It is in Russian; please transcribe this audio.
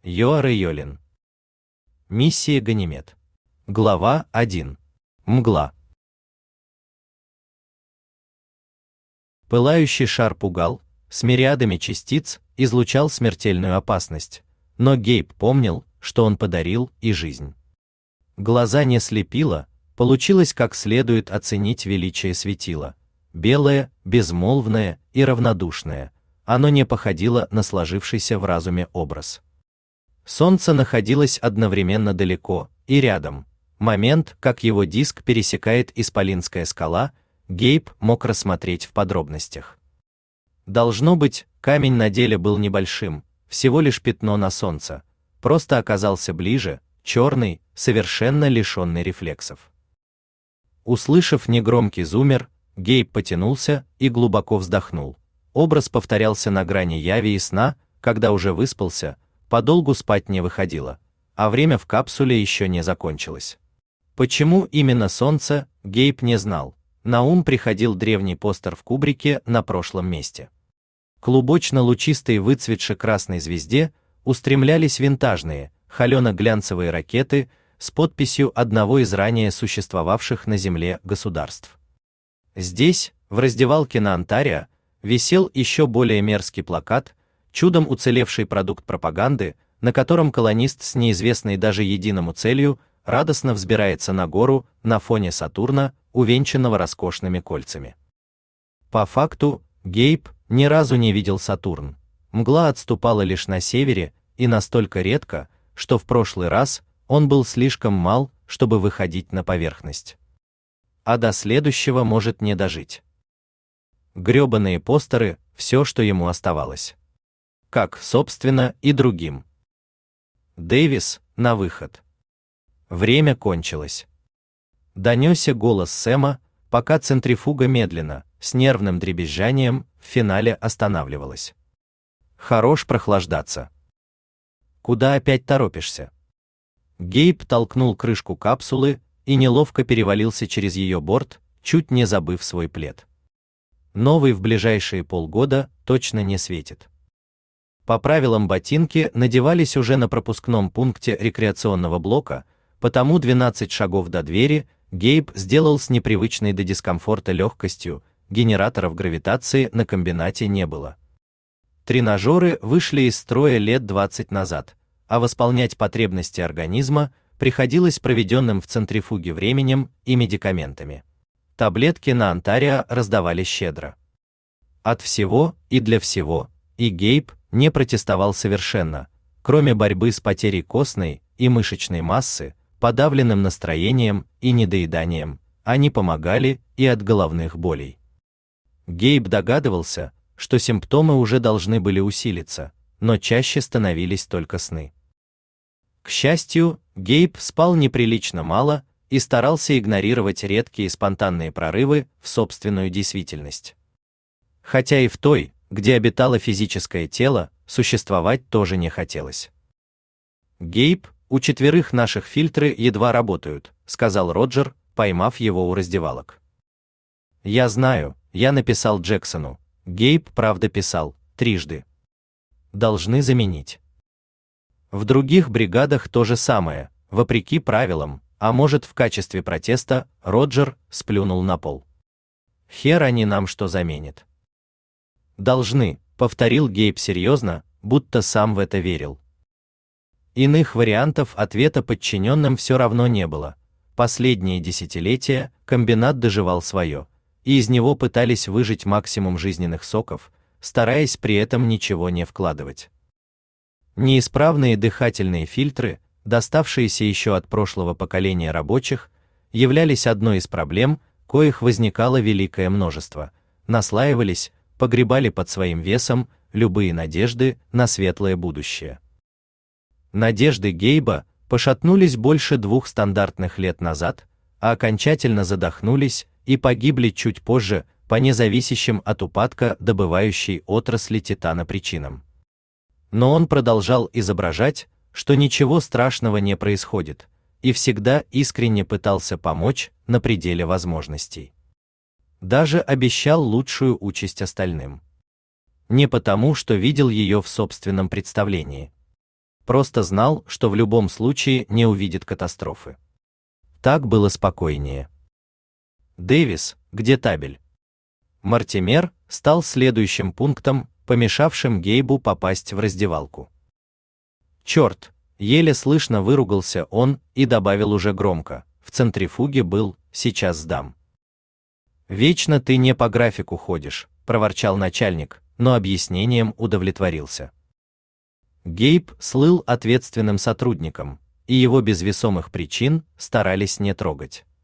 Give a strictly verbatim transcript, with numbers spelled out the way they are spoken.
Йоар Йолин. Миссия Ганимед. Глава один. Мгла. Пылающий шар пугал, с мириадами частиц излучал смертельную опасность, но Гейб помнил, что он подарил и жизнь. Глаза не слепило, получилось как следует оценить величие светила. Белое, безмолвное и равнодушное, оно не походило на сложившийся в разуме образ. Солнце находилось одновременно далеко и рядом. Момент, как его диск пересекает исполинская скала, Гейб мог рассмотреть в подробностях. Должно быть, камень на деле был небольшим, всего лишь пятно на солнце, просто оказался ближе, черный, совершенно лишенный рефлексов. Услышав негромкий зумер, Гейб потянулся и глубоко вздохнул. Образ повторялся на грани яви и сна, когда уже выспался, подолгу спать не выходило, а время в капсуле еще не закончилось. Почему именно солнце, Гейб не знал. На ум приходил древний постер в кубрике на прошлом месте. К клубочно-лучистой выцветшей красной звезде устремлялись винтажные, холено-глянцевые ракеты с подписью одного из ранее существовавших на Земле государств. Здесь, в раздевалке на Онтарио, висел еще более мерзкий плакат, чудом уцелевший продукт пропаганды, на котором колонист с неизвестной даже единому целью радостно взбирается на гору на фоне Сатурна, увенчанного роскошными кольцами. По факту, Гейб ни разу не видел Сатурн. Мгла отступала лишь на севере, и настолько редко, что в прошлый раз он был слишком мал, чтобы выходить на поверхность. А до следующего может не дожить. Грёбаные постеры — все, что ему оставалось. Как, собственно, и другим. Дэвис, на выход. Время кончилось. Донесся голос Сэма, пока центрифуга медленно, с нервным дребезжанием, в финале останавливалась. Хорош прохлаждаться. Куда опять торопишься? Гейб толкнул крышку капсулы и неловко перевалился через ее борт, чуть не забыв свой плед. Новый в ближайшие полгода точно не светит. По правилам ботинки надевались уже на пропускном пункте рекреационного блока, потому двенадцать шагов до двери Гейб сделал с непривычной до дискомфорта легкостью, генераторов гравитации на комбинате не было. Тренажеры вышли из строя лет двадцать назад, а восполнять потребности организма приходилось проведенным в центрифуге временем и медикаментами. Таблетки на Онтарио раздавали щедро. От всего и для всего, и Гейб не протестовал совершенно, кроме борьбы с потерей костной и мышечной массы, подавленным настроением и недоеданием, они помогали и от головных болей. Гейб догадывался, что симптомы уже должны были усилиться, но чаще становились только сны. К счастью, Гейб спал неприлично мало и старался игнорировать редкие спонтанные прорывы в собственную действительность. Хотя и в той, где обитало физическое тело, существовать тоже не хотелось. «Гейб, у четверых наших фильтры едва работают», — сказал Роджер, поймав его у раздевалок. «Я знаю, я написал Джексону». Гейб правда писал, трижды. «Должны заменить». В других бригадах то же самое, вопреки правилам, а может в качестве протеста, Роджер сплюнул на пол. «Хер они нам что заменит». «Должны», — повторил Гейб серьезно, будто сам в это верил. Иных вариантов ответа подчиненным все равно не было. Последние десятилетия комбинат доживал свое, и из него пытались выжать максимум жизненных соков, стараясь при этом ничего не вкладывать. Неисправные дыхательные фильтры, доставшиеся еще от прошлого поколения рабочих, являлись одной из проблем, коих возникало великое множество, наслаивались, погребали под своим весом любые надежды на светлое будущее. Надежды Гейба пошатнулись больше двух стандартных лет назад, а окончательно задохнулись и погибли чуть позже по независящим от упадка добывающей отрасли титана причинам. Но он продолжал изображать, что ничего страшного не происходит, и всегда искренне пытался помочь на пределе возможностей. Даже обещал лучшую участь остальным. Не потому, что видел ее в собственном представлении. просто знал, что в любом случае не увидит катастрофы. Так было спокойнее. Дэвис, где табель? Мортимер стал следующим пунктом, помешавшим Гейбу попасть в раздевалку. Черт! Еле слышно выругался он и добавил уже громко: в центрифуге был, сейчас сдам. Вечно ты не по графику ходишь, проворчал начальник, но объяснением удовлетворился. Гейб слыл ответственным сотрудником, и его без весомых причин старались не трогать.